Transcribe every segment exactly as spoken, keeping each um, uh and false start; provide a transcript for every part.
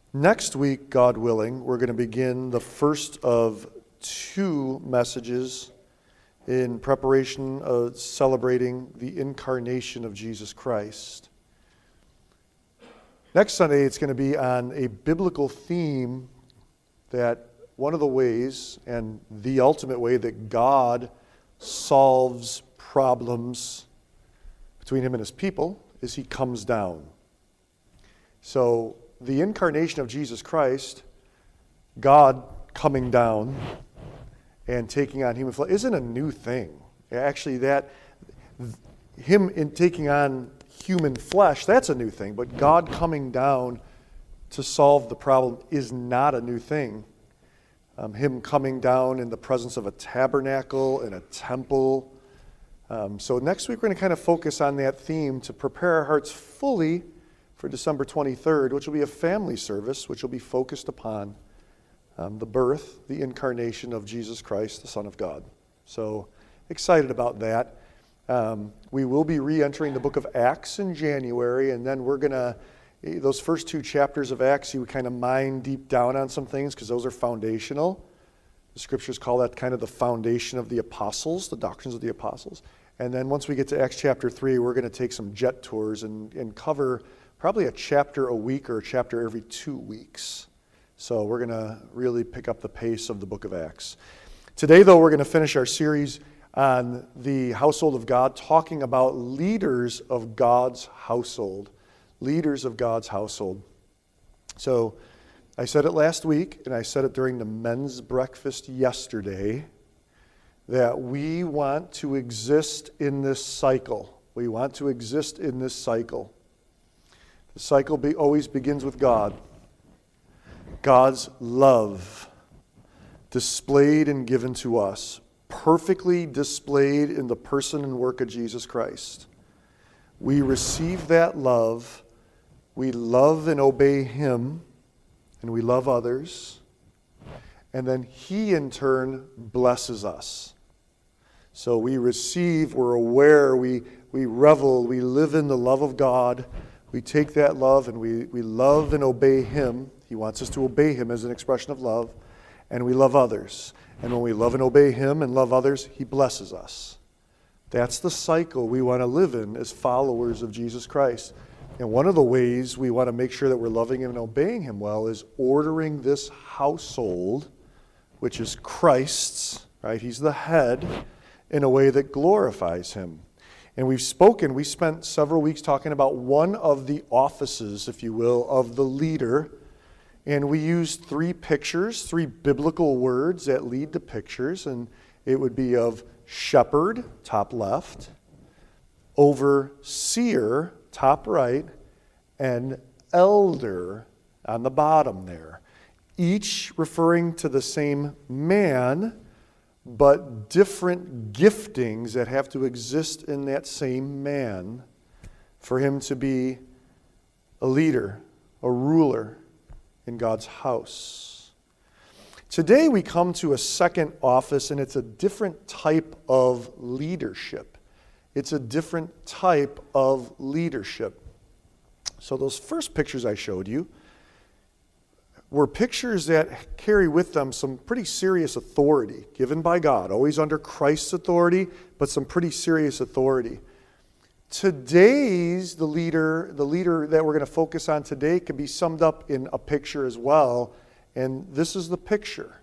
Next week, God willing, we're going to begin the first of two messages in preparation of celebrating the incarnation of Jesus Christ. Next Sunday, it's going to be on a biblical theme that one of the ways, and the ultimate way, that God solves problems between him and his people is he comes down. So, the incarnation of Jesus Christ, God coming down and taking on human flesh, isn't a new thing. Actually, that him in taking on human flesh, that's a new thing. But God coming down to solve the problem is not a new thing. Um, him coming down in the presence of a tabernacle and a temple. Um, so next week we're going to kind of focus on that theme to prepare our hearts fully for December twenty-third, which will be a family service, which will be focused upon um, the birth, the incarnation of Jesus Christ, the Son of God. So excited about that. Um, we will be re-entering the book of Acts in January, and then we're going to, those first two chapters of Acts, you kind of mine deep down on some things because those are foundational. The scriptures call that kind of the foundation of the apostles, the doctrines of the apostles. And then once we get to Acts chapter three, we're going to take some jet tours and, and cover probably a chapter a week or a chapter every two weeks. So we're going to really pick up the pace of the book of Acts. Today, though, we're going to finish our series on the household of God, talking about leaders of God's household. Leaders of God's household. So I said it last week, and I said it during the men's breakfast yesterday, that we want to exist in this cycle. We want to exist in this cycle. The cycle be, always begins with God. God's love displayed and given to us, perfectly displayed in the person and work of Jesus Christ. We receive that love, we love and obey Him, and we love others, and then He in turn blesses us. So we receive, we're aware, we, we revel, we live in the love of God. We take that love and we, we love and obey Him. He wants us to obey Him as an expression of love. And we love others. And when we love and obey Him and love others, He blesses us. That's the cycle we want to live in as followers of Jesus Christ. And one of the ways we want to make sure that we're loving Him and obeying Him well is ordering this household, which is Christ's, right? He's the head, in a way that glorifies Him. And we've spoken, we spent several weeks talking about one of the offices, if you will, of the leader. And we used three pictures, three biblical words that lead to pictures. And it would be of shepherd, top left, overseer, top right, and elder on the bottom there. Each referring to the same man, but different giftings that have to exist in that same man for him to be a leader, a ruler in God's house. Today we come to a second office, and it's a different type of leadership. It's a different type of leadership. So those first pictures I showed you were pictures that carry with them some pretty serious authority given by God, always under Christ's authority, but some pretty serious authority. Today's the leader, the leader that we're going to focus on today can be summed up in a picture as well, and this is the picture.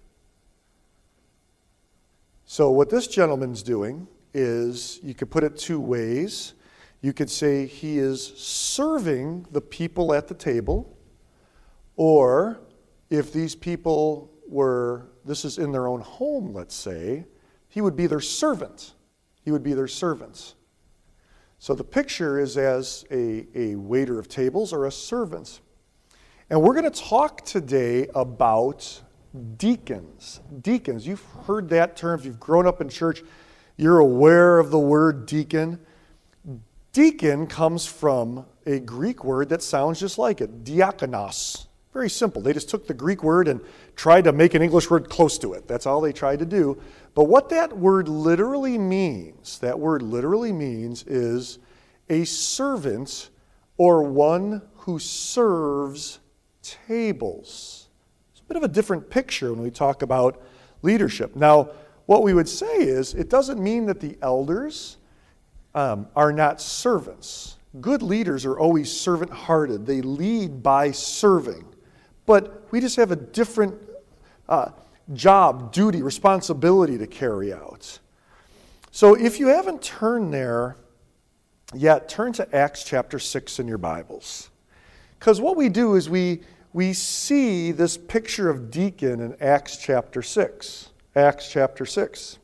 So what this gentleman's doing is, you could put it two ways. You could say he is serving the people at the table, or if these people were, this is in their own home, let's say, he would be their servant. He would be their servants. So the picture is as a, a waiter of tables or a servant. And we're going to talk today about deacons. Deacons, you've heard that term. If you've grown up in church, you're aware of the word deacon. Deacon comes from a Greek word that sounds just like it, diakonos. Very simple. They just took the Greek word and tried to make an English word close to it. That's all they tried to do. But what that word literally means, that word literally means is a servant or one who serves tables. It's a bit of a different picture when we talk about leadership. Now, what we would say is, it doesn't mean that the elders um, are not servants. Good leaders are always servant-hearted. They lead by serving. But we just have a different uh, job, duty, responsibility to carry out. So if you haven't turned there yet, turn to Acts chapter six in your Bibles. Because what we do is we, we see this picture of deacon in Acts chapter six. Acts chapter six.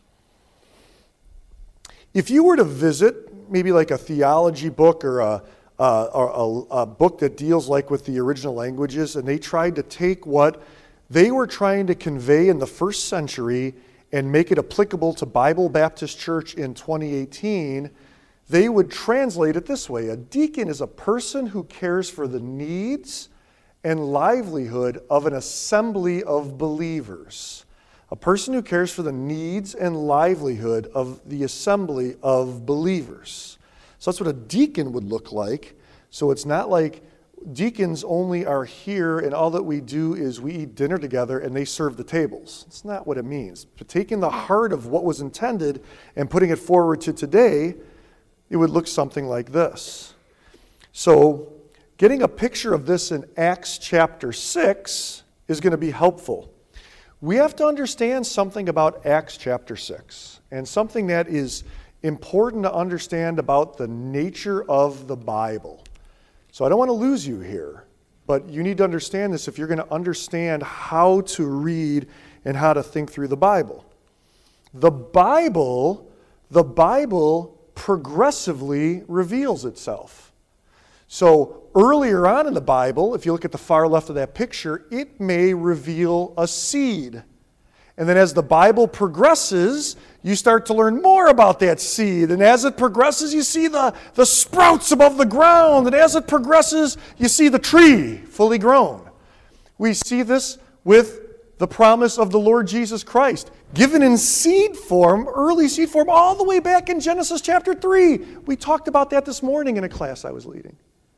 If you were to visit maybe like a theology book or a, a, a, a book that deals like with the original languages, and they tried to take what they were trying to convey in the first century and make it applicable to Bible Baptist Church in twenty eighteen, they would translate it this way. A deacon is a person who cares for the needs and livelihood of an assembly of believers. A person who cares for the needs and livelihood of the assembly of believers. So that's what a deacon would look like. So it's not like deacons only are here and all that we do is we eat dinner together and they serve the tables. It's not what it means. But taking the heart of what was intended and putting it forward to today, it would look something like this. So getting a picture of this in Acts chapter six is going to be helpful. We have to understand something about Acts chapter six, and something that is important to understand about the nature of the Bible. So I don't want to lose you here, but you need to understand this if you're going to understand how to read and how to think through the Bible. The Bible, the Bible progressively reveals itself. So earlier on in the Bible, if you look at the far left of that picture, it may reveal a seed. And then as the Bible progresses, you start to learn more about that seed. And as it progresses, you see the, the sprouts above the ground. And as it progresses, you see the tree fully grown. We see this with the promise of the Lord Jesus Christ, given in seed form, early seed form, all the way back in Genesis chapter three. We talked about that this morning in a class I was leading.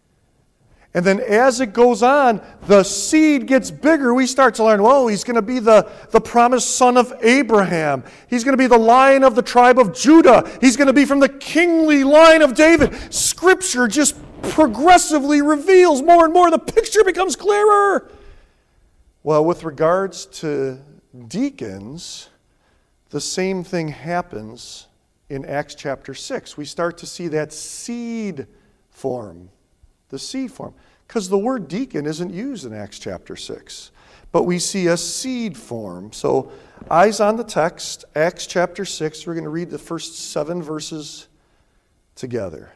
And then as it goes on, the seed gets bigger. We start to learn, whoa, he's going to be the, the promised son of Abraham. He's going to be the Lion of the tribe of Judah. He's going to be from the kingly line of David. Scripture just progressively reveals more and more. The picture becomes clearer. Well, with regards to deacons, the same thing happens in Acts chapter six. We start to see that seed form. The seed form. Because the word deacon isn't used in Acts chapter six. But we see a seed form. So, eyes on the text, Acts chapter six. We're going to read the first seven verses together.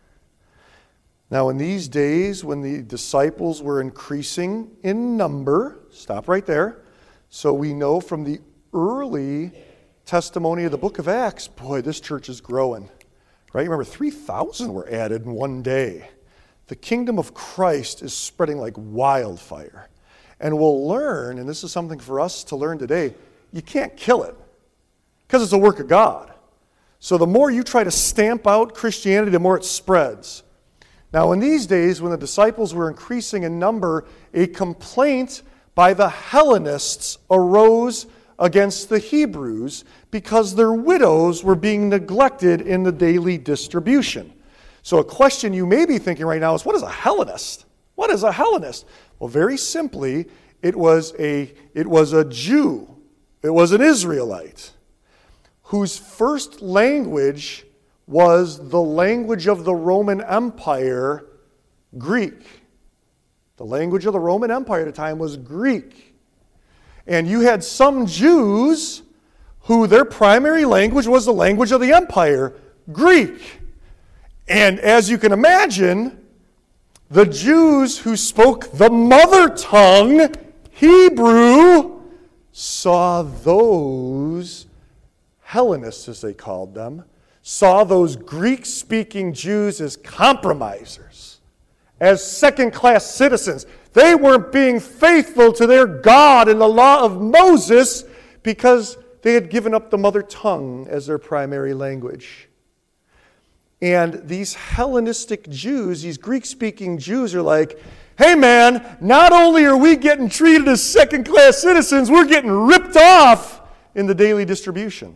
Now, in these days, when the disciples were increasing in number, stop right there. So we know from the early testimony of the book of Acts, boy, this church is growing. Right? Remember, three thousand were added in one day. The kingdom of Christ is spreading like wildfire. And we'll learn, and this is something for us to learn today, you can't kill it because it's a work of God. So the more you try to stamp out Christianity, the more it spreads. Now in these days, when the disciples were increasing in number, a complaint by the Hellenists arose against the Hebrews because their widows were being neglected in the daily distribution. So a question you may be thinking right now is, what is a Hellenist? What is a Hellenist? Well, very simply, it was a, it was a Jew. It was an Israelite whose first language was the language of the Roman Empire, Greek. The language of the Roman Empire at the time was Greek. And you had some Jews who their primary language was the language of the empire, Greek. And as you can imagine, the Jews who spoke the mother tongue, Hebrew, saw those Hellenists, as they called them, saw those Greek-speaking Jews as compromisers, as second-class citizens. They weren't being faithful to their God and the law of Moses because they had given up the mother tongue as their primary language. And these Hellenistic Jews, these Greek-speaking Jews are like, hey man, not only are we getting treated as second-class citizens, we're getting ripped off in the daily distribution.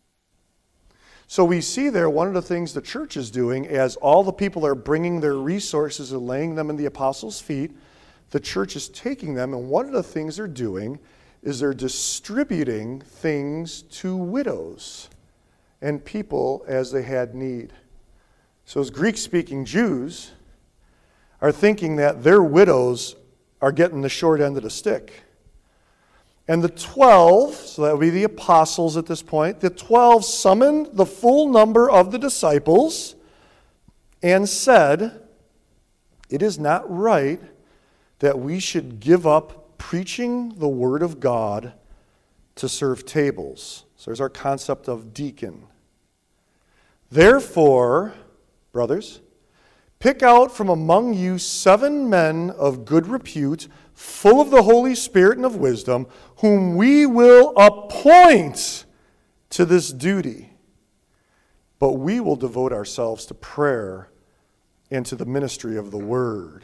So we see there one of the things the church is doing, as all the people are bringing their resources and laying them in the apostles' feet, the church is taking them, and one of the things they're doing is they're distributing things to widows and people as they had need. So as Greek-speaking Jews are thinking that their widows are getting the short end of the stick. And the twelve, so that would be the apostles at this point, the twelve summoned the full number of the disciples and said, it is not right that we should give up preaching the word of God to serve tables. So there's our concept of deacon. Therefore, brothers, pick out from among you seven men of good repute, full of the Holy Spirit and of wisdom, whom we will appoint to this duty. But we will devote ourselves to prayer and to the ministry of the word.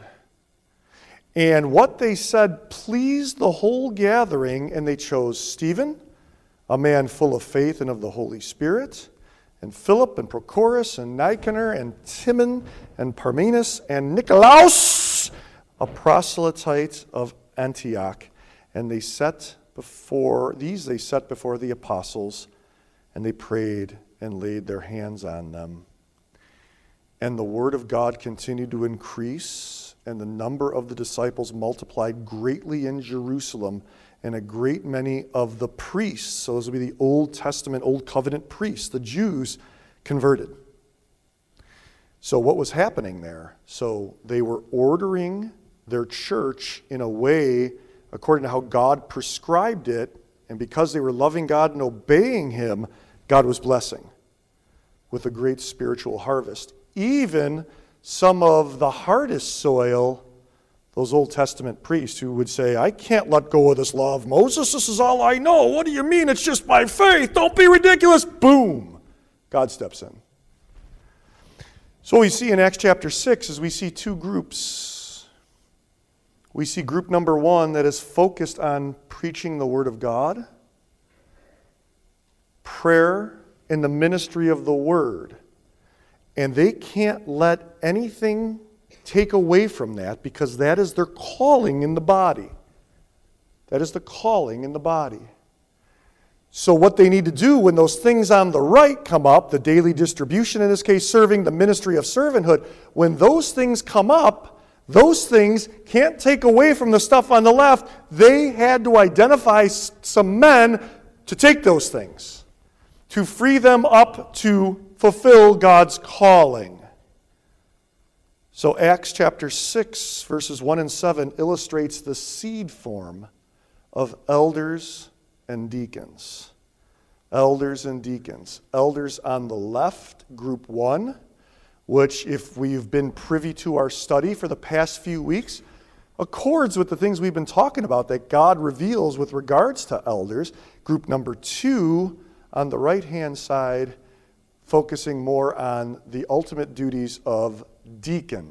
And what they said pleased the whole gathering, and they chose Stephen, a man full of faith and of the Holy Spirit, and Philip and Prochorus and Nicanor and Timon and Parmenas and Nicolaus, a proselyte of Antioch. And they set before these they set before the apostles, and they prayed and laid their hands on them. And the word of God continued to increase, and the number of the disciples multiplied greatly in Jerusalem, and a great many of the priests, so those would be the Old Testament, Old Covenant priests, the Jews, converted. So what was happening there? So they were ordering their church in a way according to how God prescribed it, and because they were loving God and obeying Him, God was blessing with a great spiritual harvest. Even some of the hardest soil, those Old Testament priests who would say, I can't let go of this law of Moses. This is all I know. What do you mean? It's just by faith. Don't be ridiculous. Boom. God steps in. So what we see in Acts chapter six is we see two groups. We see group number one that is focused on preaching the Word of God, prayer, and the ministry of the Word. And they can't let anything take away from that, because that is their calling in the body. That is the calling in the body. So what they need to do when those things on the right come up, the daily distribution in this case, serving, the ministry of servanthood, when those things come up, those things can't take away from the stuff on the left. They had to identify some men to take those things, to free them up to fulfill God's calling. So Acts chapter six, verses one and seven illustrates the seed form of elders and deacons. Elders and deacons. Elders on the left, group one, which if we've been privy to our study for the past few weeks, accords with the things we've been talking about that God reveals with regards to elders. Group number two, on the right-hand side, focusing more on the ultimate duties of deacon.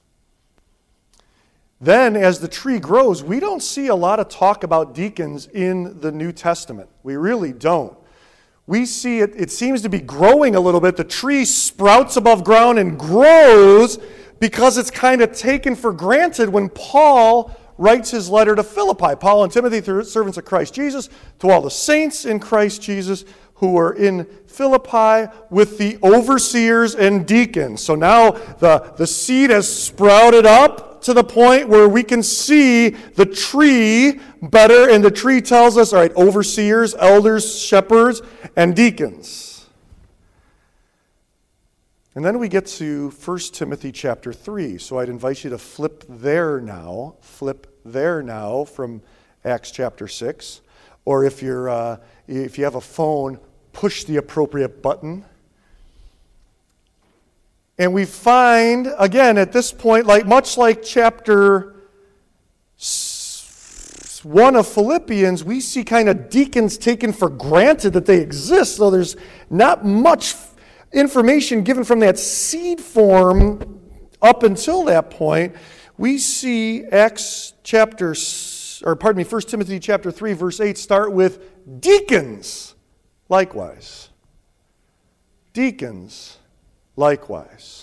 Then, as the tree grows, we don't see a lot of talk about deacons in the New Testament. We really don't. We see it, it seems to be growing a little bit. The tree sprouts above ground and grows because it's kind of taken for granted when Paul writes his letter to Philippi. Paul and Timothy, servants of Christ Jesus, to all the saints in Christ Jesus who are in Philippi with the overseers and deacons. So now the, the seed has sprouted up to the point where we can see the tree better, and the tree tells us, all right, overseers, elders, shepherds, and deacons. And then we get to First Timothy chapter three. So I'd invite you to flip there now, flip there now from Acts chapter six. Or if you're uh, if you have a phone, push the appropriate button. And we find, again, at this point, like much like chapter one of Philippians, we see kind of deacons taken for granted that they exist, so there's not much information given from that seed form up until that point. we see Acts chapter, or pardon me, First Timothy chapter three, verse eight start with deacons likewise. Deacons likewise.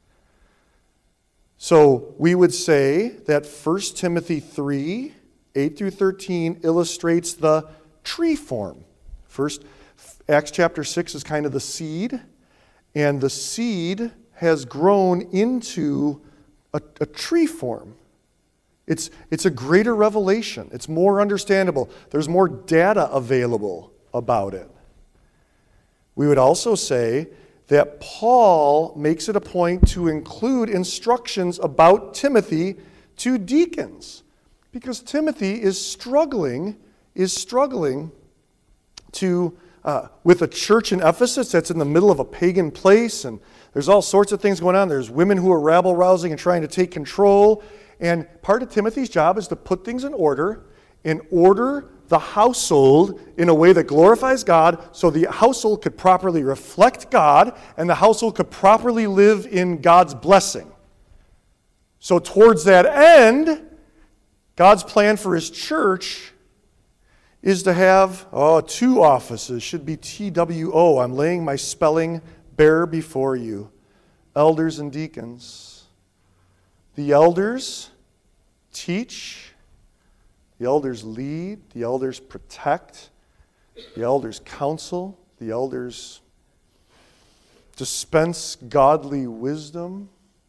So we would say that First Timothy three, eight through thirteen illustrates the tree form. First, Acts chapter six is kind of the seed, and the seed has grown into a, a tree form. It's, it's a greater revelation. It's more understandable. There's more data available about it. We would also say that Paul makes it a point to include instructions about Timothy to deacons, because Timothy is struggling, is struggling to uh, with a church in Ephesus that's in the middle of a pagan place, and there's all sorts of things going on. There's women who are rabble-rousing and trying to take control, and part of Timothy's job is to put things in order, and order the household in a way that glorifies God, so the household could properly reflect God, and the household could properly live in God's blessing. So towards that end, God's plan for His church is to have, oh, two offices, should be T W O. I'm laying my spelling bare before you. Elders and deacons. The elders teach. The elders lead. The elders protect. The elders counsel. The elders dispense godly wisdom.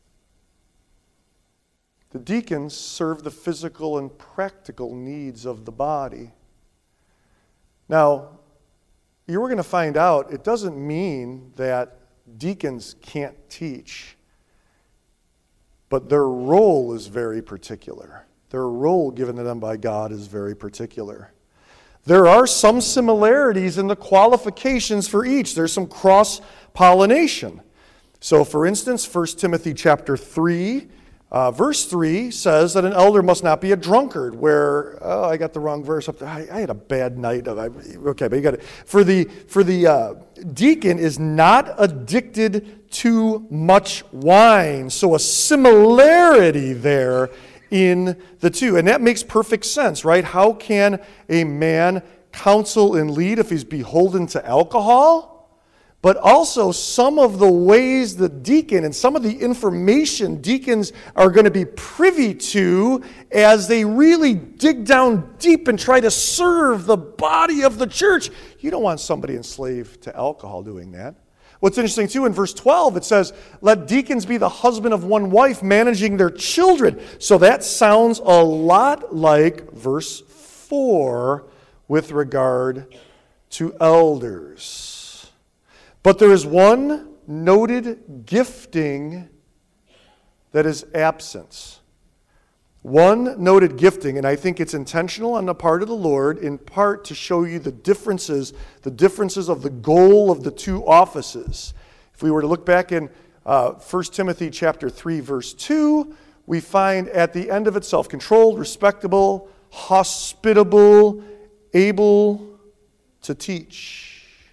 The deacons serve the physical and practical needs of the body. Now, you were going to find out it doesn't mean that deacons can't teach, but their role is very particular. Their role given to them by God is very particular. There are some similarities in the qualifications for each. There's some cross-pollination. So, for instance, First Timothy chapter three, Uh, verse three says that an elder must not be a drunkard, where, oh, I got the wrong verse up there. I, I had a bad night. Of, I, okay, but you got it. For the, for the uh, deacon is not addicted to much wine. So a similarity there in the two. And that makes perfect sense, right? How can a man counsel and lead if he's beholden to alcohol? But also some of the ways the deacon and some of the information deacons are going to be privy to as they really dig down deep and try to serve the body of the church. You don't want somebody enslaved to alcohol doing that. What's interesting too, in verse twelve, it says, let deacons be the husband of one wife, managing their children. So that sounds a lot like verse four with regard to elders. But there is one noted gifting that is absent. One noted gifting, and I think it's intentional on the part of the Lord, in part to show you the differences, the differences of the goal of the two offices. If we were to look back in uh, First Timothy chapter three, verse two, we find at the end of it self-controlled, respectable, hospitable, able to teach.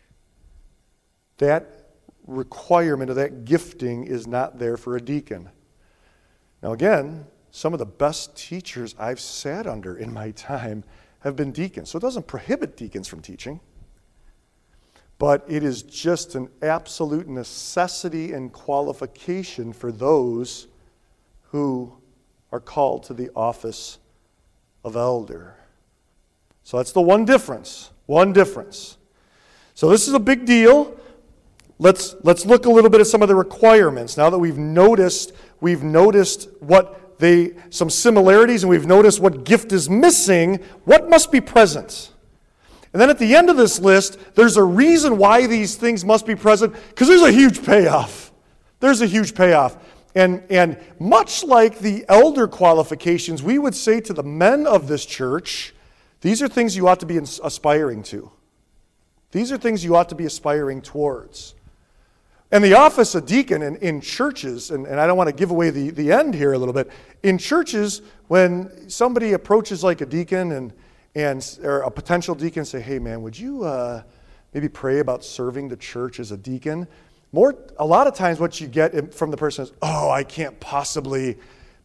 That requirement of that gifting is not there for a deacon. Now again, some of the best teachers I've sat under in my time have been deacons. So it doesn't prohibit deacons from teaching. But it is just an absolute necessity and qualification for those who are called to the office of elder. So that's the one difference. One difference. So this is a big deal. Let's, let's look a little bit at some of the requirements. Now that we've noticed, we've noticed what they, some similarities, and we've noticed what gift is missing, what must be present? And then at the end of this list, there's a reason why these things must be present, because there's a huge payoff. There's a huge payoff. And, and much like the elder qualifications, we would say to the men of this church, these are things you ought to be aspiring to. These are things you ought to be aspiring towards. And the office of deacon in, in churches, and, and I don't want to give away the, the end here a little bit, in churches, when somebody approaches like a deacon and, and or a potential deacon, say, hey man, would you uh, maybe pray about serving the church as a deacon? More, a lot of times what you get from the person is, oh, I can't possibly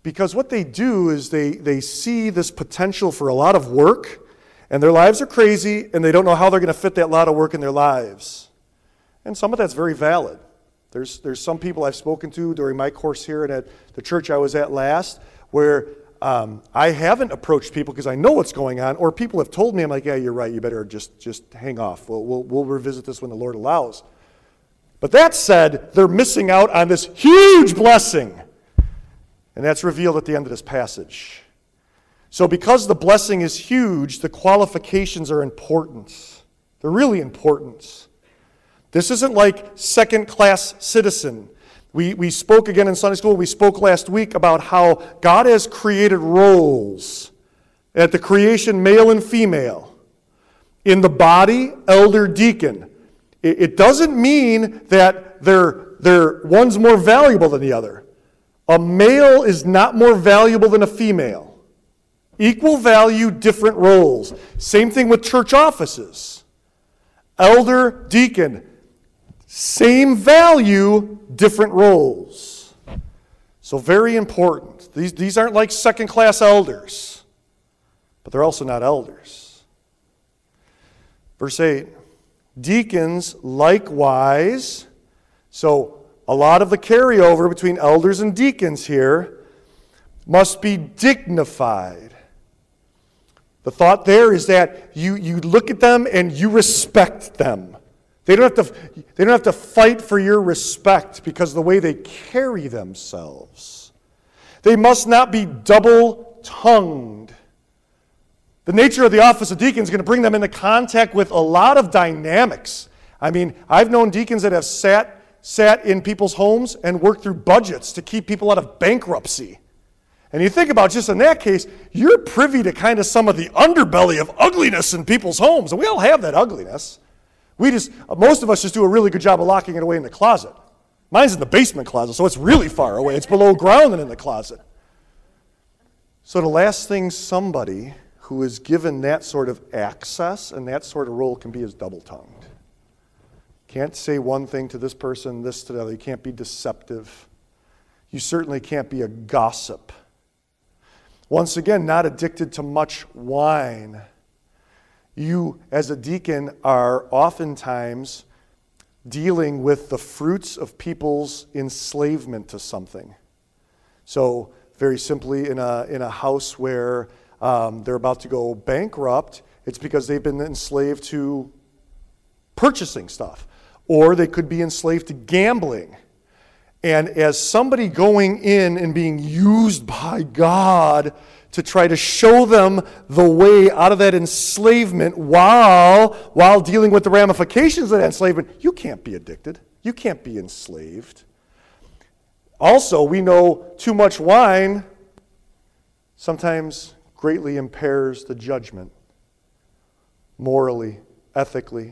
Because what they do is they, they see this potential for a lot of work, and their lives are crazy, and they don't know how they're going to fit that lot of work in their lives. And some of that's very valid. There's, there's some people I've spoken to during my course here and at the church I was at last where um, I haven't approached people because I know what's going on, or people have told me, I'm like, yeah, you're right, you better just, just hang off. We'll, we'll, we'll revisit this when the Lord allows. But that said, they're missing out on this huge blessing. And that's revealed at the end of this passage. So because the blessing is huge, the qualifications are important. They're really important. This isn't like second-class citizen. We, we spoke again in Sunday school, we spoke last week about how God has created roles at the creation, male and female. In the body, elder, deacon. It, it doesn't mean that they're, they're, one's more valuable than the other. A male is not more valuable than a female. Equal value, different roles. Same thing with church offices. Elder, deacon, same value, different roles. So very important. These, these aren't like second-class elders, but they're also not elders. Verse eight, deacons likewise, so a lot of the carryover between elders and deacons here must be dignified. The thought there is that you, you look at them and you respect them. They don't have to, they don't have to fight for your respect because of the way they carry themselves. They must not be double-tongued. The nature of the office of deacon is going to bring them into contact with a lot of dynamics. I mean, I've known deacons that have sat sat in people's homes and worked through budgets to keep people out of bankruptcy. And you think about just in that case, you're privy to kind of some of the underbelly of ugliness in people's homes. And we all have that ugliness. We just, most of us just do a really good job of locking it away in the closet. Mine's in the basement closet, so it's really far away. It's below ground and in the closet. So the last thing somebody who is given that sort of access and that sort of role can be is double-tongued. Can't say one thing to this person, this to the other. You can't be deceptive. You certainly can't be a gossip. Once again, not addicted to much wine. You, as a deacon, are oftentimes dealing with the fruits of people's enslavement to something. So, very simply, in a, in a house where um, they're about to go bankrupt, it's because they've been enslaved to purchasing stuff. Or they could be enslaved to gambling. And as somebody going in and being used by God to try to show them the way out of that enslavement while, while dealing with the ramifications of that enslavement, you can't be addicted. You can't be enslaved. Also, we know too much wine sometimes greatly impairs the judgment, morally, ethically.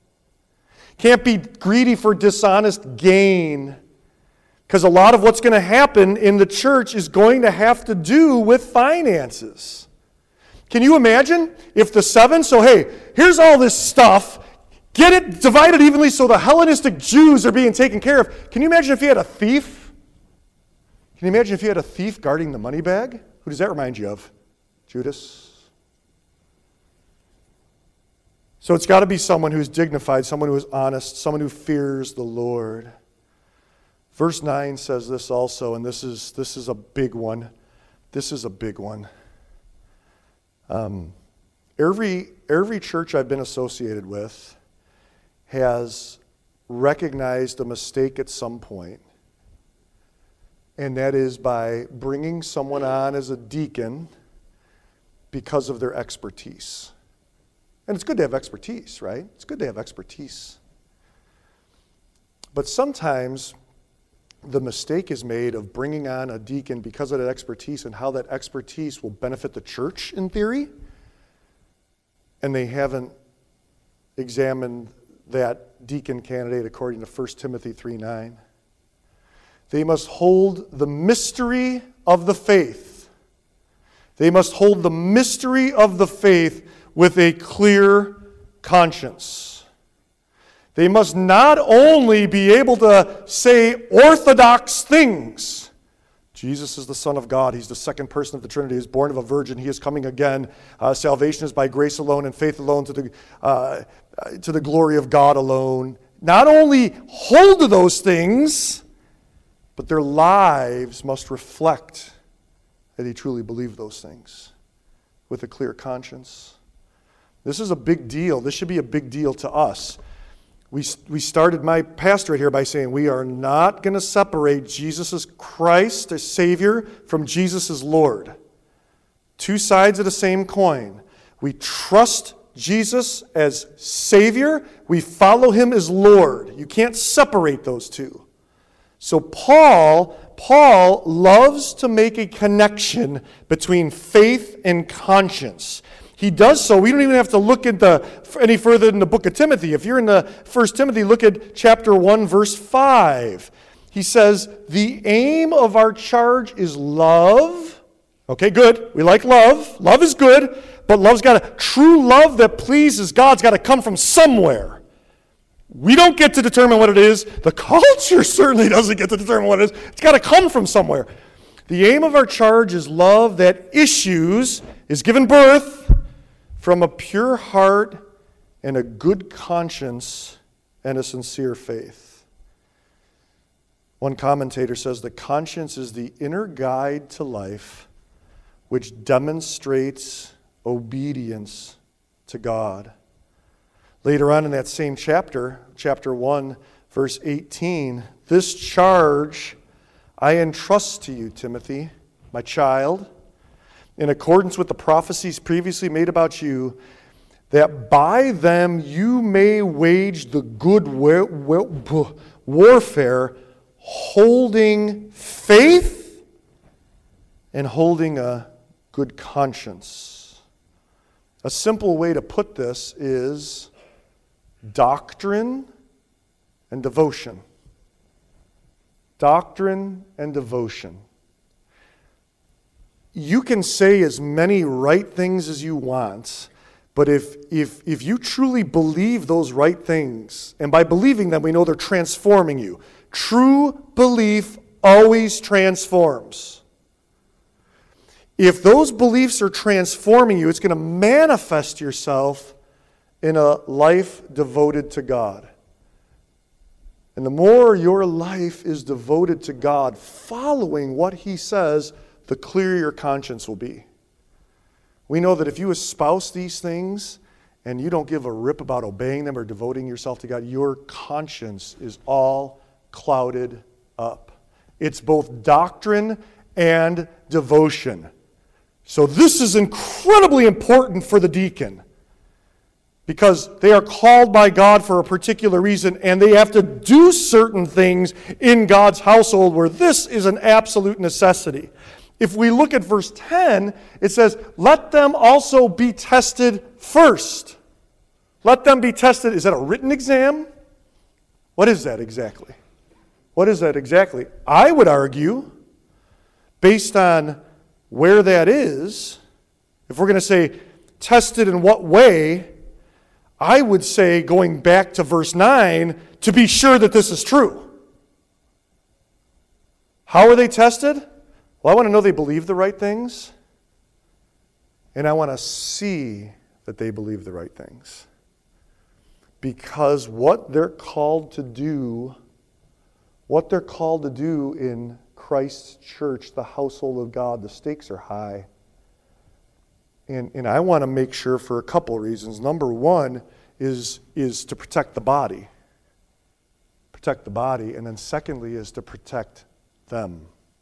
Can't be greedy for dishonest gain, because a lot of what's going to happen in the church is going to have to do with finances. Can you imagine if the seven, so hey, here's all this stuff, get it divided evenly so the Hellenistic Jews are being taken care of. Can you imagine if you had a thief? Can you imagine if you had a thief guarding the money bag? Who does that remind you of? Judas? So it's got to be someone who's dignified, someone who is honest, someone who fears the Lord. Verse nine says this also, and this is this is a big one. This is a big one. Um, every every church I've been associated with has recognized a mistake at some point, and that is by bringing someone on as a deacon because of their expertise. And it's good to have expertise, right? It's good to have expertise. But sometimes the mistake is made of bringing on a deacon because of that expertise and how that expertise will benefit the church in theory, and they haven't examined that deacon candidate according to First Timothy three nine. They must hold the mystery of the faith. They must hold the mystery of the faith with a clear conscience. They must not only be able to say orthodox things Jesus is the Son of God. He's the second person of the Trinity. He is born of a virgin. He is coming again. Uh, salvation is by grace alone and faith alone to the, uh, to the glory of God alone. Not only hold to those things, but their lives must reflect that he truly believed those things with a clear conscience. This is a big deal. This should be a big deal to us. We, we started my pastorate here by saying we are not going to separate Jesus as Christ, as Savior, from Jesus as Lord. Two sides of the same coin. We trust Jesus as Savior. We follow him as Lord. You can't separate those two. So Paul, Paul loves to make a connection between faith and conscience. He does so. We don't even have to look at the, any further in the book of Timothy. If you're in the First Timothy, look at chapter one, verse five. He says, the aim of our charge is love. Okay, good. We like love. Love is good, but love's got to, true love that pleases God's got to come from somewhere. We don't get to determine what it is. The culture certainly doesn't get to determine what it is. It's got to come from somewhere. The aim of our charge is love that issues, is given birth from a pure heart and a good conscience and a sincere faith. One commentator says the conscience is the inner guide to life which demonstrates obedience to God. Later on in that same chapter, chapter one, verse eighteen, this charge I entrust to you, Timothy, my child, in accordance with the prophecies previously made about you, that by them you may wage the good wa- wa- warfare, holding faith and holding a good conscience. A simple way to put this is doctrine and devotion. Doctrine and devotion. You can say as many right things as you want, but if, if, if you truly believe those right things, and by believing them we know they're transforming you, true belief always transforms. If those beliefs are transforming you, it's going to manifest yourself in a life devoted to God. And the more your life is devoted to God, following what he says, the clearer your conscience will be. We know that if you espouse these things and you don't give a rip about obeying them or devoting yourself to God, your conscience is all clouded up. It's both doctrine and devotion. So this is incredibly important for the deacon, because they are called by God for a particular reason, and they have to do certain things in God's household where this is an absolute necessity. If we look at verse ten, it says, let them also be tested first. Let them be tested. Is that a written exam? What is that exactly? What is that exactly? I would argue, based on where that is, if we're going to say tested in what way, I would say, going back to verse nine, to be sure that this is true. How are they tested? Well, I want to know they believe the right things, and I want to see that they believe the right things. Because what they're called to do, what they're called to do in Christ's church, the household of God, the stakes are high. And, and I want to make sure for a couple of reasons. Number one is, is to protect the body. Protect the body. And then secondly is to protect them.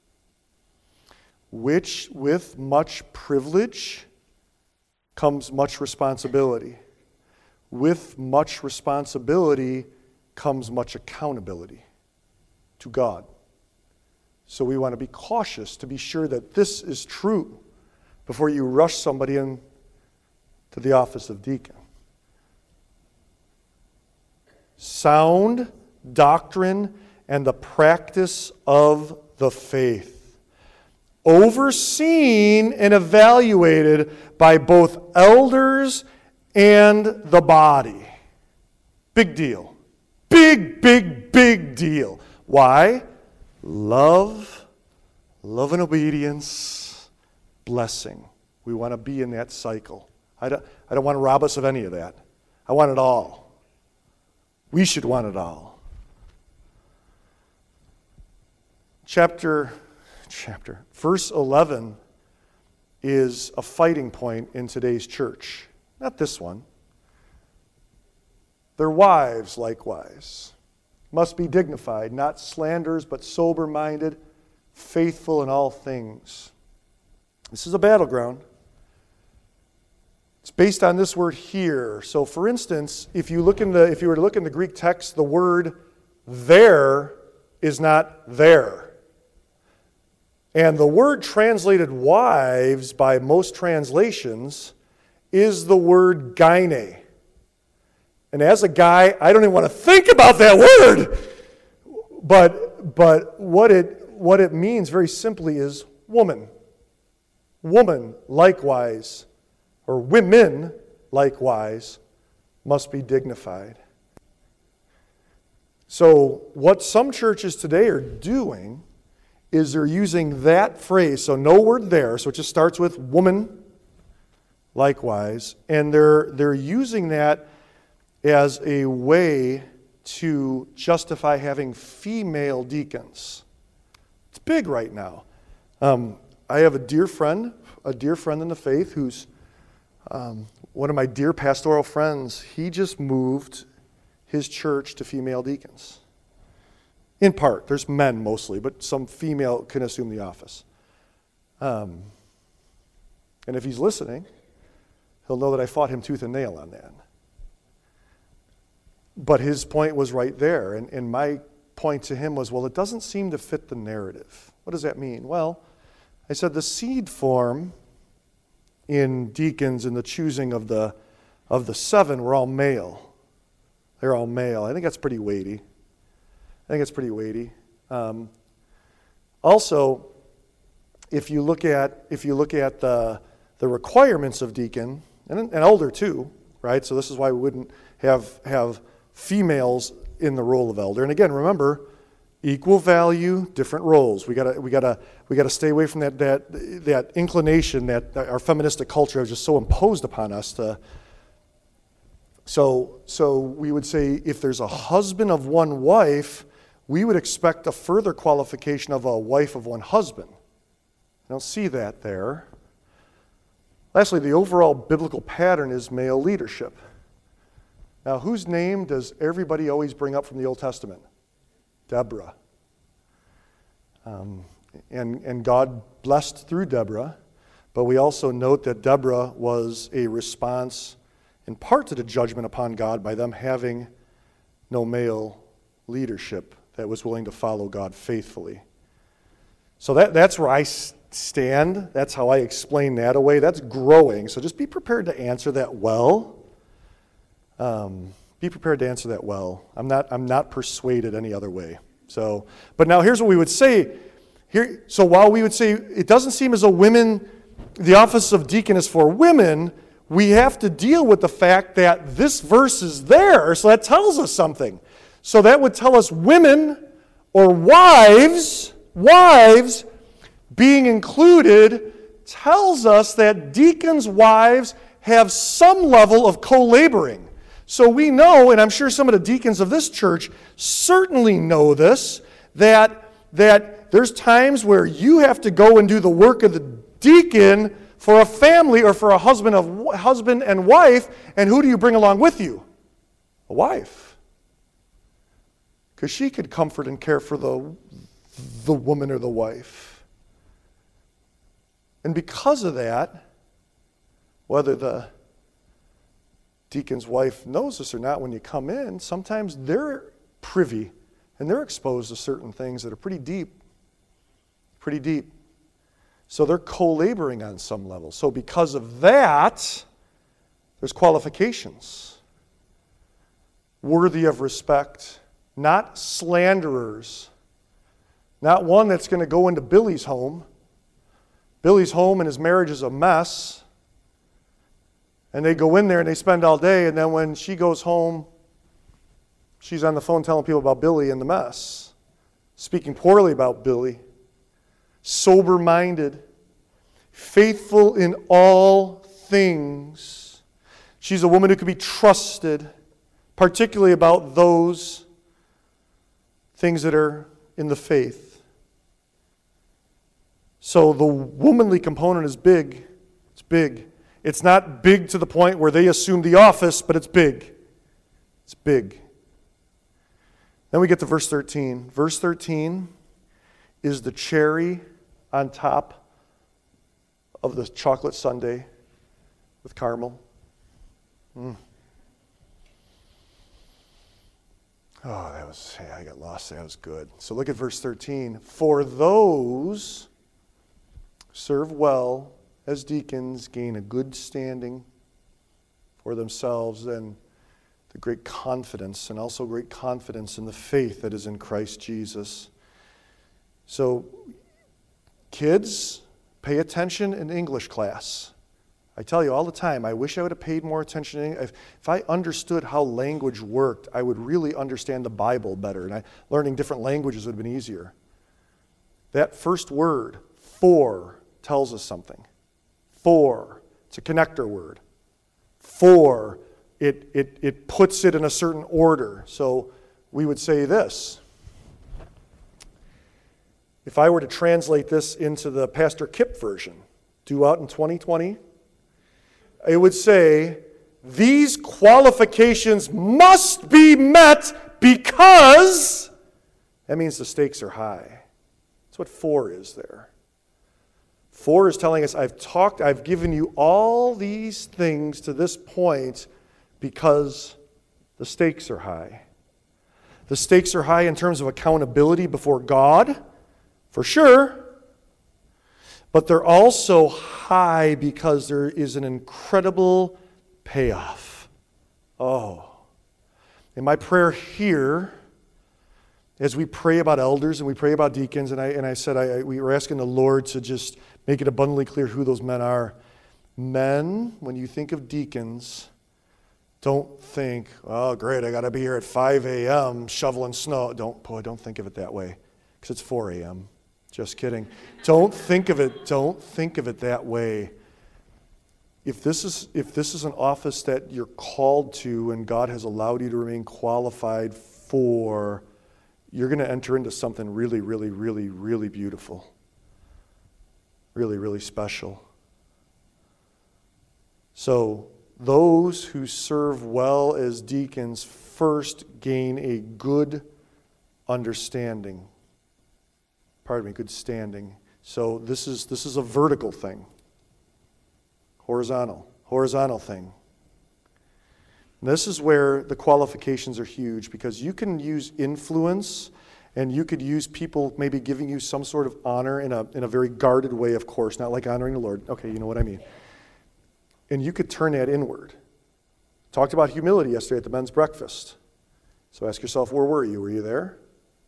Which with much privilege comes much responsibility. With much responsibility comes much accountability to God. So we want to be cautious to be sure that this is true before you rush somebody in to the office of deacon. Sound doctrine and the practice of the faith, overseen and evaluated by both elders and the body. Big deal. Big, big, big deal. Why? Love, love and obedience, blessing. We want to be in that cycle. I don't, I don't want to rob us of any of that. I want it all. We should want it all. Chapter, chapter, verse eleven is a fighting point in today's church. Not this one. Their wives, likewise, must be dignified, not slanderers, but sober-minded, faithful in all things. This is a battleground. It's based on this word here. So, for instance, if you look in the if you were to look in the Greek text, the word there is not there. And the word translated wives by most translations is the word gyne. And as a guy, I don't even want to think about that word. But but what it what it means very simply is woman. Woman likewise, or women likewise, must be dignified. So what some churches today are doing is they're using that phrase, so no word there, so it just starts with woman likewise, and they're they're using that as a way to justify having female deacons. It's big right now. Um, I have a dear friend, a dear friend in the faith who's um, one of my dear pastoral friends. He just moved his church to female deacons. In part, there's men mostly, but some female can assume the office. Um, and if he's listening, he'll know that I fought him tooth and nail on that. But his point was right there, and, and my point to him was, well, it doesn't seem to fit the narrative. What does that mean? Well, I said the seed form in deacons in the choosing of the of the seven were all male. They're all male. I think that's pretty weighty. I think it's pretty weighty. Um, also, if you look at if you look at the the requirements of deacon, and an elder too, right? So this is why we wouldn't have have females in the role of elder. And again, remember, equal value, different roles. We gotta we gotta we gotta stay away from that that that inclination that our feministic culture has just so imposed upon us to. So so we would say if there's a husband of one wife, we would expect a further qualification of a wife of one husband. I don't see that there. Lastly, the overall biblical pattern is male leadership. Now, whose name does everybody always bring up from the Old Testament? Deborah. Um, and, and God blessed through Deborah, but we also note that Deborah was a response in part to the judgment upon God by them having no male leadership that was willing to follow God faithfully. So that, that's where I stand. That's how I explain that away. That's growing. So just be prepared to answer that well. Um, be prepared to answer that well. I'm not I'm not persuaded any other way. So, but now here's what we would say. Here, so while we would say it doesn't seem as though women, the office of deacon is for women, we have to deal with the fact that this verse is there. So that tells us something. So that would tell us women or wives, wives being included tells us that deacons' wives have some level of co-laboring. So we know, and I'm sure some of the deacons of this church certainly know this, that, that there's times where you have to go and do the work of the deacon for a family or for a husband of husband and wife, and who do you bring along with you? A wife. Because she could comfort and care for the, the woman or the wife. And because of that, whether the deacon's wife knows this or not, when you come in, sometimes they're privy and they're exposed to certain things that are pretty deep. Pretty deep. So they're co-laboring on some level. So because of that, there's qualifications. Worthy of respect. Not slanderers. Not one that's going to go into Billy's home. Billy's home and his marriage is a mess. And they go in there and they spend all day, and then when she goes home, she's on the phone telling people about Billy and the mess, speaking poorly about Billy. sober-minded, faithful in all things. She's a woman who can be trusted, particularly about those things that are in the faith. So the womanly component is big. It's big. It's not big to the point where they assume the office, but it's big. It's big. Then we get to verse thirteen. Verse thirteen is the cherry on top of the chocolate sundae with caramel. Mm. Oh, that was, hey, I got lost there. That was good. So look at verse thirteen. For those serve well as deacons, gain a good standing for themselves, and the great confidence, and also great confidence in the faith that is in Christ Jesus. So, kids, pay attention in English class. I tell you all the time, I wish I would have paid more attention. In English. If, if I understood how language worked, I would really understand the Bible better. And I, learning different languages would have been easier. That first word, for, tells us something. For, it's a connector word. For, it, it, it puts it in a certain order. So we would say this. If I were to translate this into the Pastor Kip version, due out in twenty twenty, it would say, these qualifications must be met because, that means the stakes are high. That's what for is there. For is telling us, I've talked, I've given you all these things to this point because the stakes are high. The stakes are high in terms of accountability before God, for sure. But they're also high because there is an incredible payoff. Oh. And my prayer here, as we pray about elders and we pray about deacons, and I and I said I, we were asking the Lord to just make it abundantly clear who those men are. Men, when you think of deacons, don't think, oh, great, I got to be here at five a.m. shoveling snow. Don't, boy, don't think of it that way, because it's four a.m. Just kidding. Don't think of it. Don't think of it that way. If this is if this is an office that you're called to and God has allowed you to remain qualified for, you're going to enter into something really, really, really, really beautiful. Really, really special. So those who serve well as deacons first gain a good understanding. Pardon me, good standing. So this is this is a vertical thing. Horizontal. Horizontal thing. And this is where the qualifications are huge, because you can use influence and you could use people maybe giving you some sort of honor in a in a very guarded way, of course, not like honoring the Lord. Okay, you know what I mean. And you could turn that inward. Talked about humility yesterday at the men's breakfast. So ask yourself, where were you? Were you there?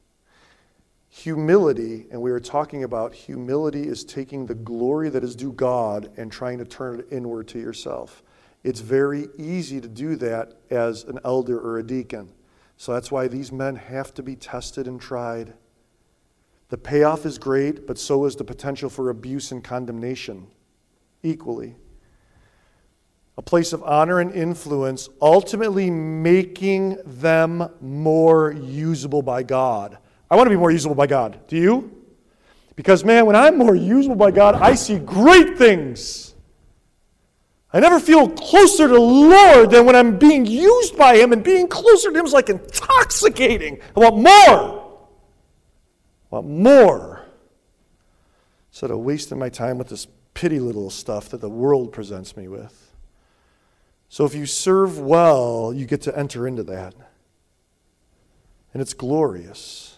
Humility, and we were talking about humility is taking the glory that is due God and trying to turn it inward to yourself. It's very easy to do that as an elder or a deacon. So that's why these men have to be tested and tried. The payoff is great, but so is the potential for abuse and condemnation equally. A place of honor and influence, ultimately making them more usable by God. I want to be more usable by God. Do you? Because, man, when I'm more usable by God, I see great things. I never feel closer to the Lord than when I'm being used by Him, and being closer to Him is like intoxicating. I want more. I want more. Instead of wasting my time with this pitty little stuff that the world presents me with. So if you serve well, you get to enter into that. And it's glorious.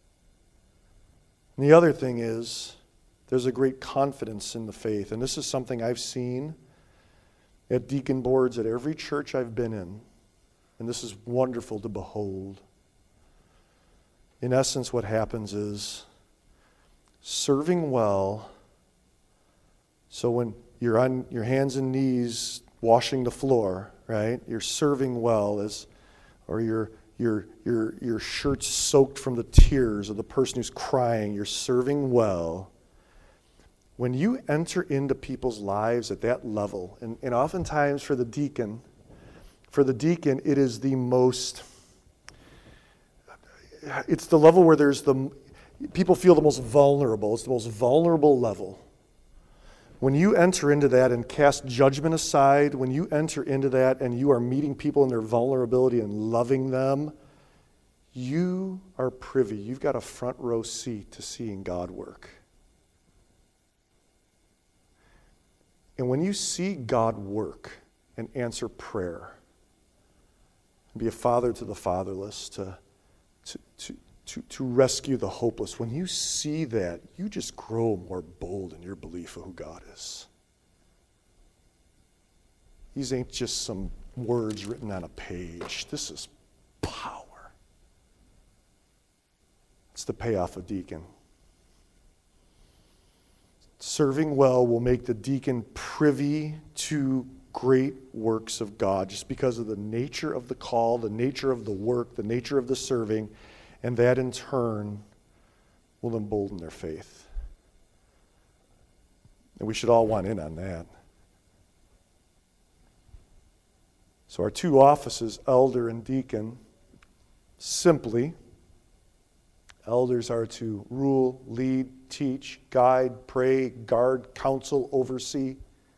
And the other thing is, there's a great confidence in the faith. And this is something I've seen at deacon boards at every church I've been in. And this is wonderful to behold. In essence, what happens is, serving well, so when you're on your hands and knees washing the floor, right? You're serving well, as, or you're Your, your, your shirt's soaked from the tears of the person who's crying. You're serving well. when you enter into people's lives at that level, and, and oftentimes for the deacon, for the deacon, it is the most, it's the level where there's the, people feel the most vulnerable. It's the most vulnerable level. When you enter into that and cast judgment aside, when you enter into that and you are meeting people in their vulnerability and loving them, you are privy. You've got a front row seat to seeing God work. And when you see God work and answer prayer, be a father to the fatherless, to, to, to, to, to rescue the hopeless, when you see that, you just grow more bold in your belief of who God is. These ain't just some words written on a page. This is power. It's the payoff of deacon. Serving well will make the deacon privy to great works of God, just because of the nature of the call, the nature of the work, the nature of the serving, and that in turn will embolden their faith. And we should all want in on that. So our two offices, elder and deacon, simply, elders are to rule, lead, teach, guide, pray, guard, counsel, oversee.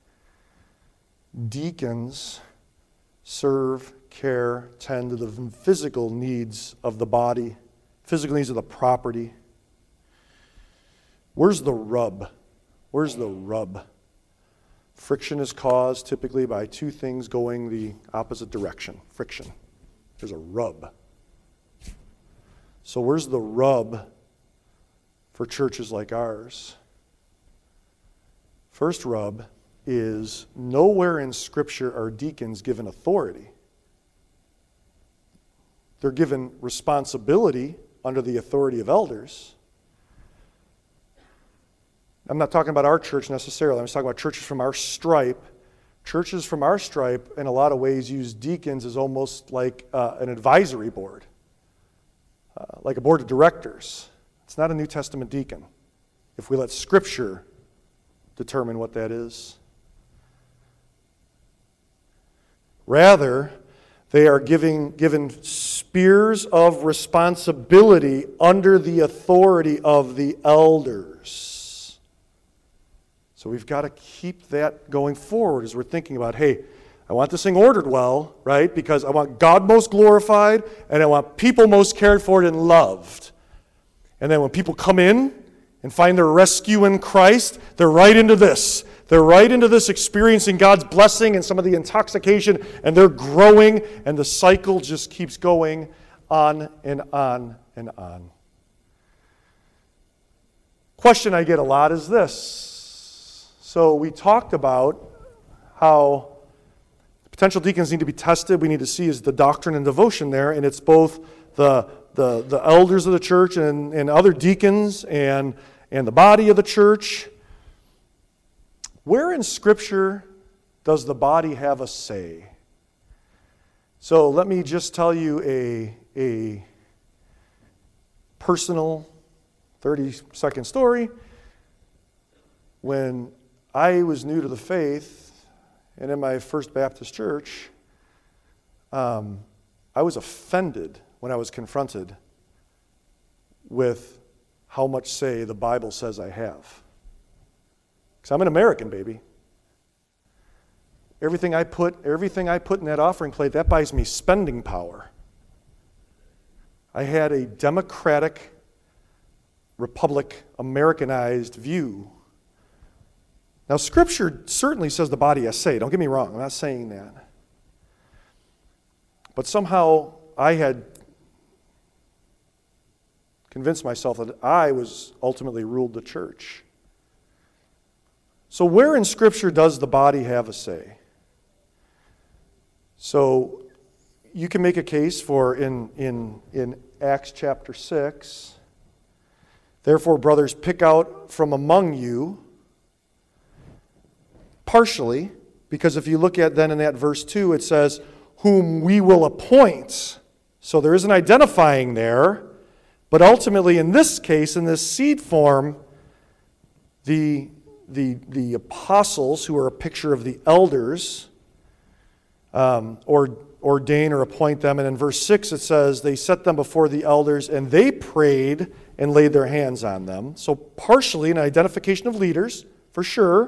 Deacons serve, care, tend to the physical needs of the body, physical needs of the property. Where's the rub? Where's the rub? Friction is caused typically by two things going the opposite direction. Friction. There's a rub. So where's the rub for churches like ours? First rub is nowhere in Scripture are deacons given authority. They're given responsibility under the authority of elders. I'm not talking about our church necessarily. I'm just talking about churches from our stripe. Churches from our stripe, in a lot of ways, use deacons as almost like uh, an advisory board, uh, like a board of directors. It's not a New Testament deacon, if we let Scripture determine what that is. Rather, they are giving, given spheres of responsibility under the authority of the elders. So we've got to keep that going forward as we're thinking about, hey, I want this thing ordered well, right? Because I want God most glorified, and I want people most cared for and loved. And then when people come in and find their rescue in Christ, they're right into this. They're right into this experiencing God's blessing and some of the intoxication, and they're growing, and the cycle just keeps going on and on and on. Question I get a lot is this. So we talked about how potential deacons need to be tested. We need to see is the doctrine and devotion there, and it's both the the, the elders of the church and, and other deacons and, and the body of the church. Where in Scripture does the body have a say? So let me just tell you a, a personal thirty-second story. When I was new to the faith and in my First Baptist church, um, I was offended when I was confronted with how much say the Bible says I have. Because I'm an American, baby. Everything I put, everything I put in that offering plate, that buys me spending power. I had a democratic, republic, Americanized view. Now, Scripture certainly says the body has say. Don't get me wrong. I'm not saying that. But somehow I had convinced myself that I was ultimately ruled the church. So where in Scripture does the body have a say? So you can make a case for in, in, in Acts chapter six, therefore, brothers, pick out from among you, partially, because if you look at then in that verse two, it says, whom we will appoint. So there is an identifying there, but ultimately in this case, in this seed form, the the, the apostles, who are a picture of the elders, um, or ordain or appoint them. And in verse six it says, they set them before the elders, and they prayed and laid their hands on them. So partially an identification of leaders, for sure.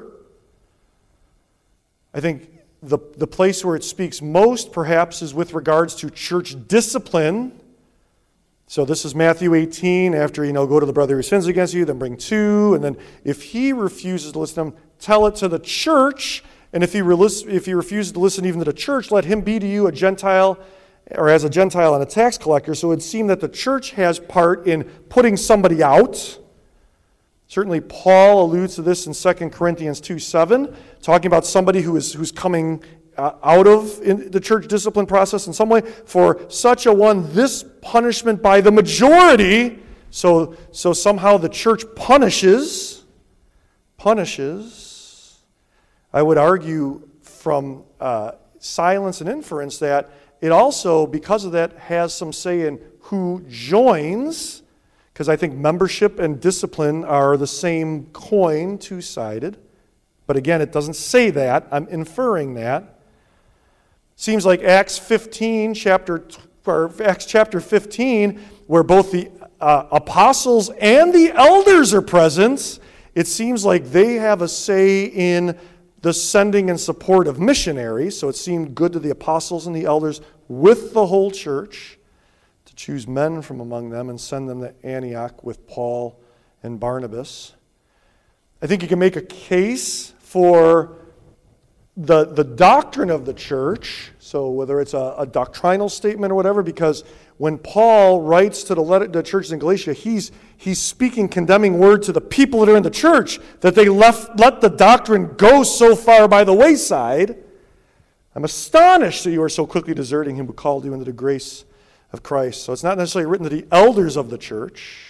I think the, the place where it speaks most, perhaps, is with regards to church discipline. So this is Matthew eighteen, after, you know, go to the brother who sins against you, then bring two, and then if he refuses to listen to them, tell it to the church, and if he, if he refuses to listen even to the church, let him be to you a Gentile, or as a Gentile and a tax collector. So it would seem that the church has part in putting somebody out. Certainly Paul alludes to this in Second Corinthians two seven, talking about somebody who is who's coming uh, out of in the church discipline process in some way. For such a one, this punishment by the majority. So, so somehow the church punishes, punishes. I would argue from uh, silence and inference that it also, because of that, has some say in who joins, because I think membership and discipline are the same coin, two-sided. But again, it doesn't say that. I'm inferring that. Seems like Acts fifteen, chapter or Acts chapter fifteen, where both the uh, apostles and the elders are present, it seems like they have a say in the sending and support of missionaries. So it seemed good to the apostles and the elders with the whole church to choose men from among them and send them to Antioch with Paul and Barnabas. I think you can make a case for the, the doctrine of the church, so whether it's a, a doctrinal statement or whatever, because when Paul writes to the, letter, the churches in Galatia, he's, he's speaking condemning word to the people that are in the church, that they left, let the doctrine go so far by the wayside. I'm astonished that you are so quickly deserting him who called you into the grace of Christ. So it's not necessarily written to the elders of the church.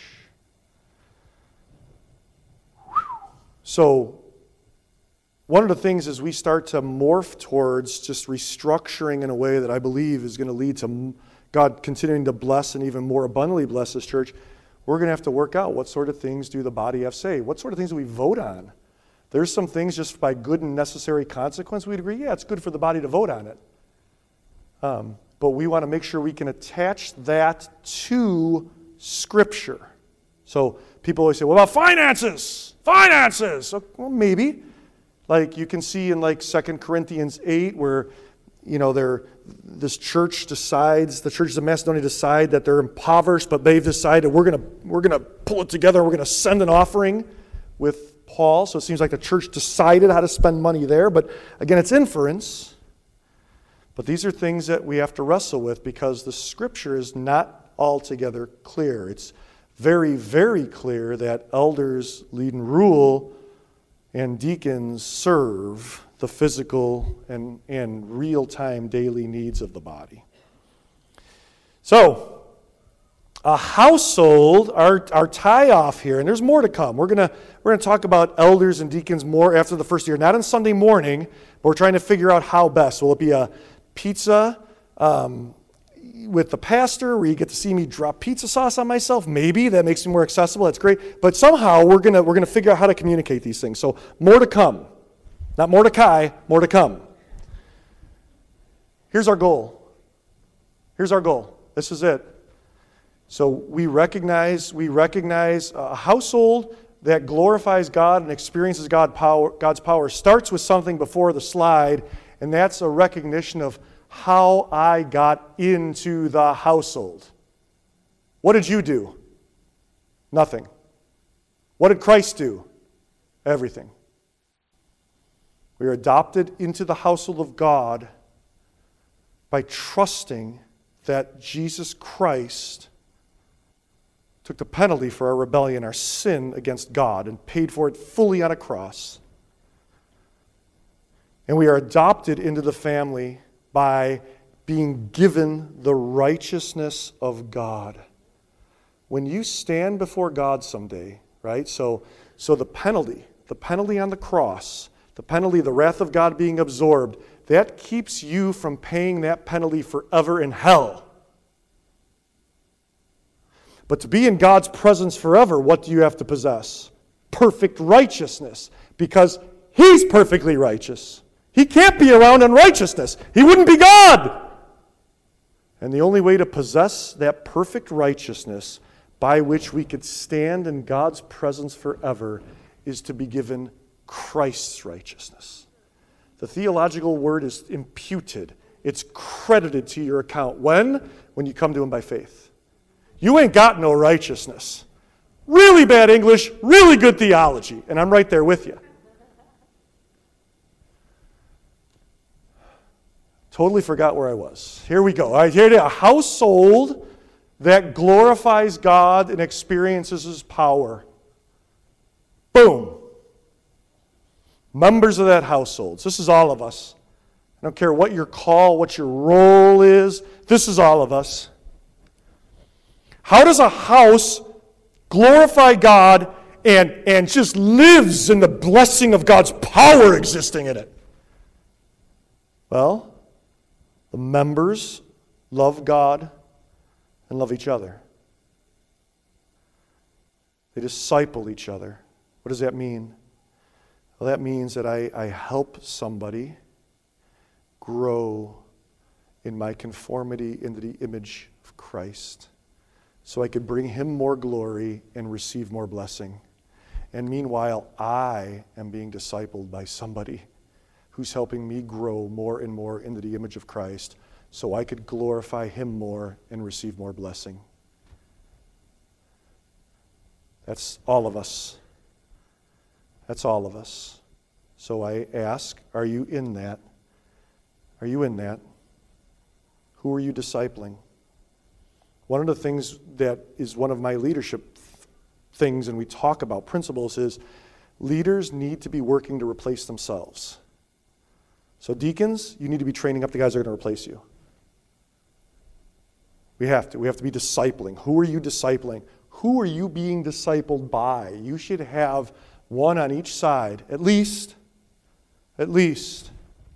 So one of the things is we start to morph towards just restructuring in a way that I believe is going to lead to God continuing to bless and even more abundantly bless His church. We're going to have to work out what sort of things do the body have say? What sort of things do we vote on? There's some things just by good and necessary consequence we'd agree, yeah, it's good for the body to vote on it. Um, but we want to make sure we can attach that to Scripture. So people always say, well, about finances, finances. So, well, maybe. Like you can see in like Second Corinthians eight where, you know, they're, this church decides, the churches of Macedonia decide that they're impoverished, but they've decided we're going to we're going to pull it together, we're going to send an offering with Paul. So it seems like the church decided how to spend money there. But again, it's inference. But these are things that we have to wrestle with because the Scripture is not altogether clear. It's very, very clear that elders lead and rule and deacons serve the physical and, and real-time daily needs of the body. So, a household, our, our tie-off here, and there's more to come. We're going to we're gonna talk about elders and deacons more after the first year. Not on Sunday morning, but we're trying to figure out how best. Will it be a pizza um, with the pastor where you get to see me drop pizza sauce on myself? Maybe. That makes me more accessible. That's great. But somehow we're going to we're gonna figure out how to communicate these things. So more to come. Not Mordecai, more to come. Here's our goal. Here's our goal. This is it. So we recognize we recognize a household that glorifies God and experiences God power, God's power starts with something before the slide, and that's a recognition of how I got into the household. What did you do? Nothing. What did Christ do? Everything. We are adopted into the household of God by trusting that Jesus Christ took the penalty for our rebellion, our sin against God, and paid for it fully on a cross. And we are adopted into the family by being given the righteousness of God. When you stand before God someday, right? So, so the penalty, the penalty on the cross, the penalty, the wrath of God being absorbed, that keeps you from paying that penalty forever in hell. But to be in God's presence forever, what do you have to possess? Perfect righteousness. because he's perfectly righteous. He can't be around unrighteousness. He wouldn't be God. And the only way to possess that perfect righteousness by which we could stand in God's presence forever is to be given Christ's righteousness. The theological word is imputed. It's credited to your account. When? When you come to him by faith. You ain't got no righteousness. Really bad English, really good theology, and I'm right there with you. Totally forgot where I was. Here we go. All right, here it is. A household that glorifies God and experiences his power. Boom. Members of that household. This is all of us. I don't care what your call, what your role is. This is all of us. How does a house glorify God and, and just lives in the blessing of God's power existing in it? Well, the members love God and love each other. They disciple each other. What does that mean? Well, that means that I, I help somebody grow in my conformity into the image of Christ so I could bring him more glory and receive more blessing. And meanwhile, I am being discipled by somebody who's helping me grow more and more into the image of Christ so I could glorify him more and receive more blessing. That's all of us. That's all of us. So I ask, are you in that? Are you in that? Who are you discipling? One of the things that is one of my leadership things, and we talk about principles, is leaders need to be working to replace themselves. So deacons, you need to be training up the guys that are going to replace you. We have to. We have to be discipling. Who are you discipling? Who are you being discipled by? You should have one on each side, at least. At least.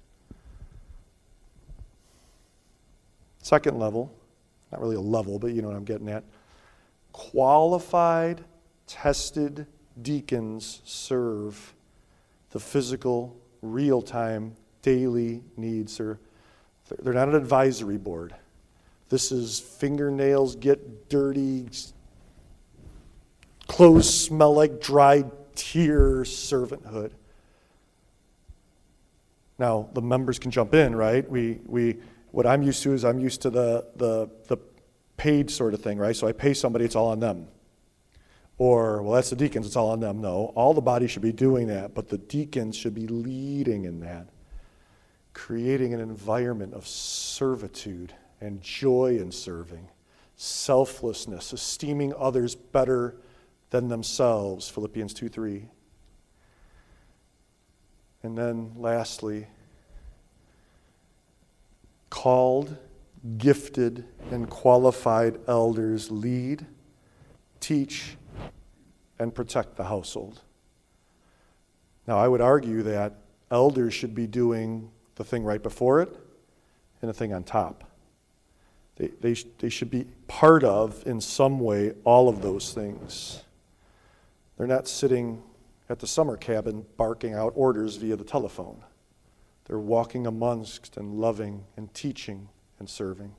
Second level, not really a level, but you know what I'm getting at. Qualified, tested deacons serve the physical, real-time, daily needs. They're, they're not an advisory board. This is fingernails get dirty, clothes smell like dried tear servanthood. Now, the members can jump in, right? We, we, what I'm used to is I'm used to the, the, the paid sort of thing, right? So I pay somebody, it's all on them. Or, well, that's the deacons, it's all on them. No, all the body should be doing that, but the deacons should be leading in that, creating an environment of servitude and joy in serving, selflessness, esteeming others better than themselves, Philippians two three. And then lastly, called, gifted, and qualified elders lead, teach, and protect the household. Now, I would argue that elders should be doing the thing right before it and the thing on top. They, they, they should be part of, in some way, all of those things. They're not sitting at the summer cabin barking out orders via the telephone. They're walking amongst and loving and teaching and serving.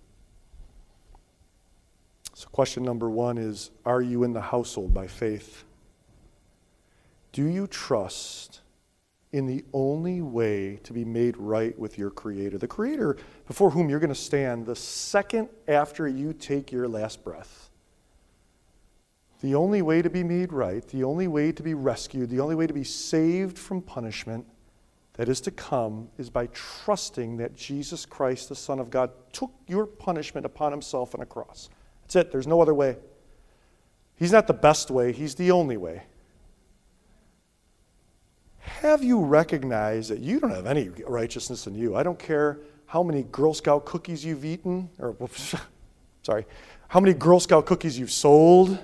So question number one is, are you in the household by faith? Do you trust in the only way to be made right with your Creator? The Creator before whom you're going to stand the second after you take your last breath. The only way to be made right, the only way to be rescued, the only way to be saved from punishment that is to come is by trusting that Jesus Christ, the Son of God, took your punishment upon himself on a cross. That's it. There's no other way. He's not the best way. He's the only way. Have you recognized that you don't have any righteousness in you? I don't care how many Girl Scout cookies you've eaten, or, sorry, how many Girl Scout cookies you've sold,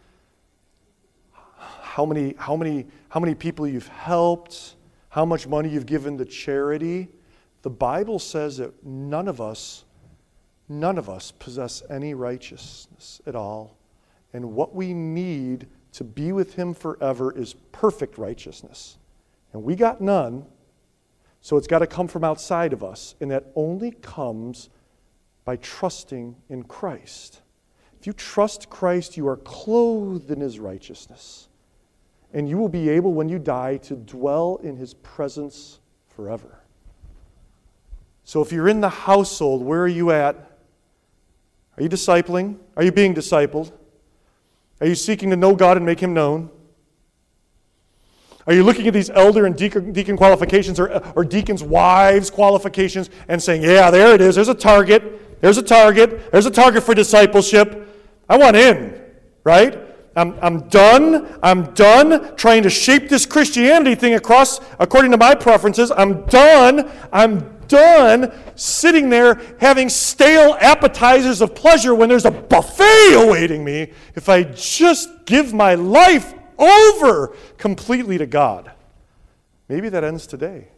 how many, how many, how many people you've helped, how much money you've given to charity. The Bible says that none of us, none of us possess any righteousness at all. And what we need to be with him forever is perfect righteousness. And we got none, so it's got to come from outside of us. And that only comes by trusting in Christ. If you trust Christ, you are clothed in His righteousness. And you will be able, when you die, to dwell in His presence forever. So if you're in the household, where are you at? Are you discipling? Are you being discipled? Are you seeking to know God and make Him known? Are you looking at these elder and deacon, deacon qualifications or, or deacons' wives' qualifications and saying, yeah, there it is. There's a target. There's a target. There's a target for discipleship. I want in, right? I'm, I'm done. I'm done trying to shape this Christianity thing across according to my preferences. I'm done. I'm done sitting there having stale appetizers of pleasure when there's a buffet awaiting me if I just give my life over completely to God. Maybe that ends today.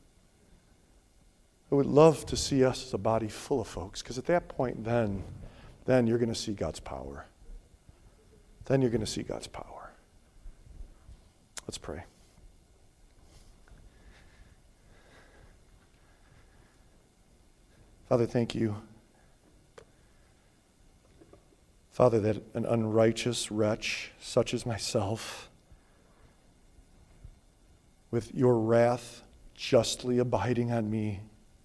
I would love to see us as a body full of folks, because at that point then, then you're going to see God's power. Then you're going to see God's power. Let's pray. Father, thank you. Father, that an unrighteous wretch such as myself, with your wrath justly abiding on me,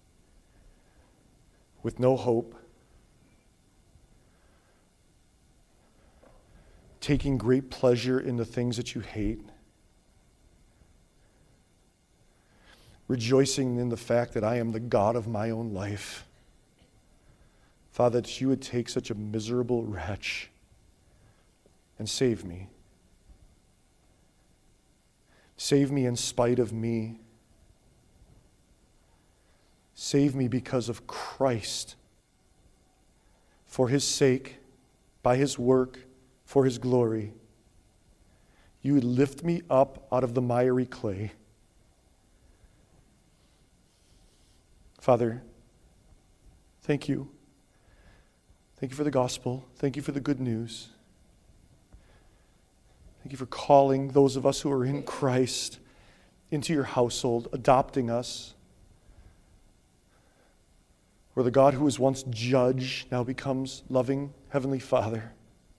with no hope, taking great pleasure in the things that you hate, rejoicing in the fact that I am the God of my own life. Father, that you would take such a miserable wretch and save me. Save me in spite of me. Save me because of Christ. For His sake, by His work, for His glory. You would lift me up out of the miry clay. Father, thank you. Thank you for the gospel. Thank you for the good news. Thank you for calling those of us who are in Christ into your household, adopting us. Where the God who was once judge now becomes loving Heavenly Father.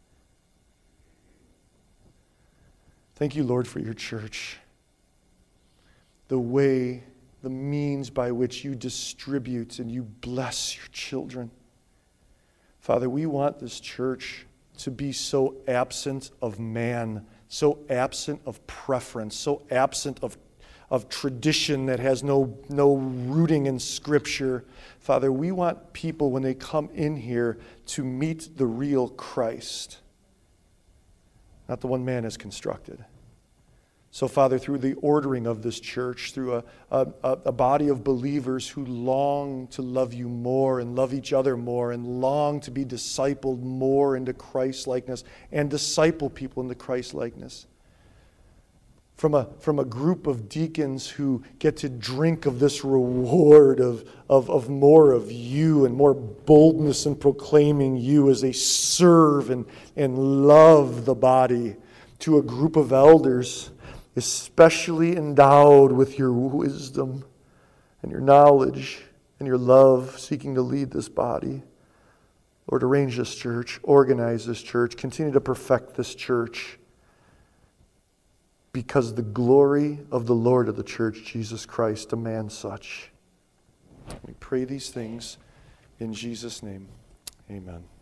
Thank you, Lord, for your church. The way, the means by which you distribute and you bless your children. Father, we want this church to be so absent of man, so absent of preference, so absent of, of tradition that has no, no rooting in Scripture. Father, we want people, when they come in here, to meet the real Christ, not the one man has constructed. So, Father, through the ordering of this church, through a, a, a body of believers who long to love you more and love each other more and long to be discipled more into Christ-likeness and disciple people into Christ-likeness. From a, from a group of deacons who get to drink of this reward of, of, of more of you and more boldness in proclaiming you as they serve and, and love the body, to a group of elders especially endowed with your wisdom and your knowledge and your love, seeking to lead this body. Lord, arrange this church, organize this church, continue to perfect this church, because the glory of the Lord of the church, Jesus Christ, demands such. We pray these things in Jesus' name. Amen.